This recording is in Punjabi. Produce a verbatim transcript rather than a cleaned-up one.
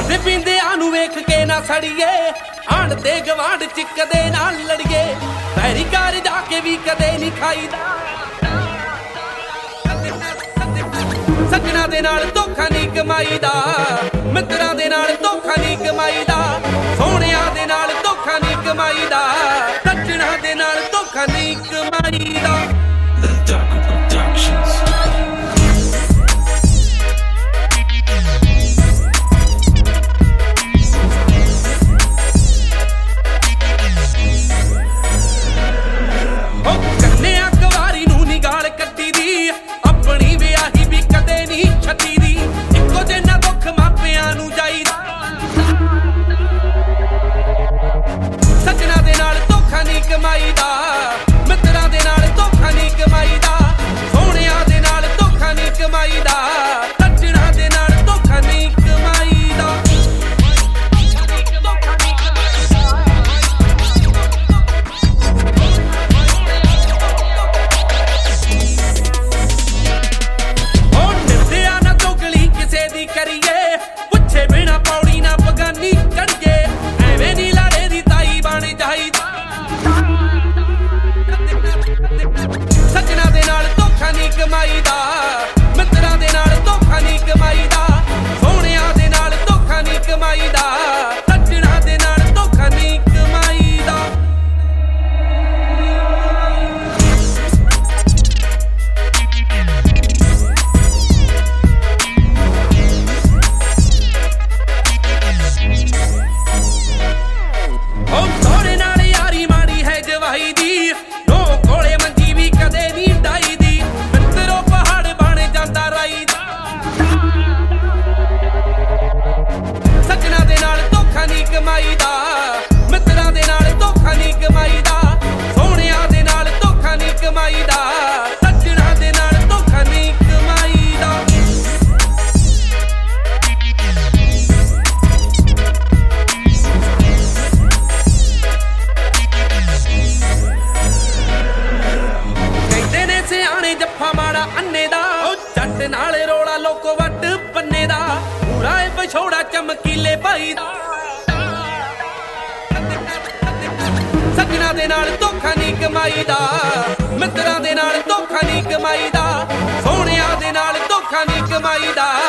ਖਾਂਦੇ ਪੀਂਦਿਆਂ ਨੂੰ ਵੇਖ ਕੇ ਨਾ ਸੜੀਏ, ਆਣ ਤੇ ਗਵਾਂਢ ਚ ਕਦੇ ਨਾ ਲੜੀਏ, ਪੈਰੀ ਘਰ ਜਾ ਕੇ ਵੀ ਕਦੇ ਨਹੀਂ ਖਾਈਦਾ। ਸੱਜਣਾ ਦੇ ਨਾਲ ਧੋਖਾ ਨਹੀਂ ਕਮਾਈਦਾ, ਮਿੱਤਰਾਂ ਦੇ ਨਾਲ ਧੋਖਾ ਨਹੀਂ ਕਮਾਈਦਾ, ਸੋਹਣਿਆਂ ਦੇ ਨਾਲ ਧੋਖਾ ਨਹੀਂ ਕਮਾਈਦਾ, ਸੱਜਣਾ ਦੇ ਨਾਲ ਧੋਖਾ ਨਹੀਂ ਕਮਾਈਦਾ। ਮਿੱਤਰਾਂ ਦੇ ਨਾਲ ਧੋਖਾ ਨਹੀਂ ਕਮਾਈਦਾ, ਸੋਹਣਿਆਂ ਦੇ ਨਾਲ ਧੋਖਾ ਨਹੀਂ ਕਮਾਈਦਾ, ਸੱਜਣਾ ਦੇ ਨਾਲ ਧੋਖਾ ਨਹੀਂ ਕਮਾਈਦਾ। ਉਹ ਨਿਰਦਿਆ ਨਾ ਚੁਗਲੀ ਕਿਸੇ ਦੀ ਕਰੀਏ, ਪੁੱਛੇ ਬਿਨਾ ਪੌੜੀ ਨਾ ਬਗਾਨੀ ਕਰੀਏ, ਐਵੇਂ ਨੀ ਲਾੜੇ ਦੀ ਤਾਈ ਬਣ ਜਾਈਦਾ। ਸੱਜਣਾ ਦੇ ਨਾਲ ਧੋਖਾ ਨਹੀਂ ਕਮਾਈਦਾ, ਮਿੱਤਰਾਂ ਦੇ ਨਾਲ ਧੋਖਾ ਨਹੀਂ ਕਮਾਈਦਾ, ਸੋਹਣਿਆਂ ਦੇ ਨਾਲ ਧੋਖਾ ਨਹੀਂ ਕਮਾਈਦਾ, ਸੱਜਣਾ ਦੇ ਨਾਲ ਧੋਖਾ ਨਹੀਂ ਕਮਾਈਦਾ। ਉਹ ਸੋਹਣੇ ਨਾਲ ਯਾਰੀ ਮਾੜੀ ਹੈ ਜਵਾਈ ਦੀ, ਲੋਕ ਕੋਲੇ ਮੰਜੀ ਵੀ ਕਦੇ ਨਹੀਂ ਡਾਈ ਦੀ, ਮਿੱਤਰੋਂ ਪਹਾੜ ਬਣ ਜਾਂਦਾ ਰਾਈ ਦਾ। ਸੱਜਣਾ ਦੇ ਨਾਲ ਧੋਖਾ ਨਹੀਂ ਕਮਾਈਦਾ, ਮਿੱਤਰਾਂ ਦੇ ਨਾਲ ਧੋਖਾ ਨਹੀਂ ਕਮਾਈਦਾ, ਸੋਹਣਿਆਂ ਦੇ ਨਾਲ ਧੋਖਾ ਨਹੀਂ ਕਮਾਈਦਾ, ਸੱਜਣਾ ਦੇ ਨਾਲ ਧੋਖਾ ਨਹੀਂ ਕਮਾਈਦਾ। ਸਿਆਣੇ ਜੱਫਾ ਮਾੜਾ ਅੰਨੇ ਦਾ, ਉਹ ਜੱਟ ਨਾਲ ਰੋਲਾ ਲੋਕੋ ਵੱਟ ਪੰਨੇ ਦਾ, ਪੂਰਾ ਏ ਵਿਛੋੜਾ ਚਮਕੀਲੇ ਭਾਈ ਦਾ। ਸੱਜਣਾ ਦੇ ਨਾਲ ਧੋਖਾ ਨਹੀਂ ਕਮਾਈਦਾ, ਮਿੱਤਰਾਂ ਦੇ ਨਾਲ ਧੋਖਾ ਨਹੀਂ ਕਮਾਈਦਾ, ਸੋਹਣਿਆਂ ਦੇ ਨਾਲ ਧੋਖਾ ਨਹੀਂ ਕਮਾਈਦਾ,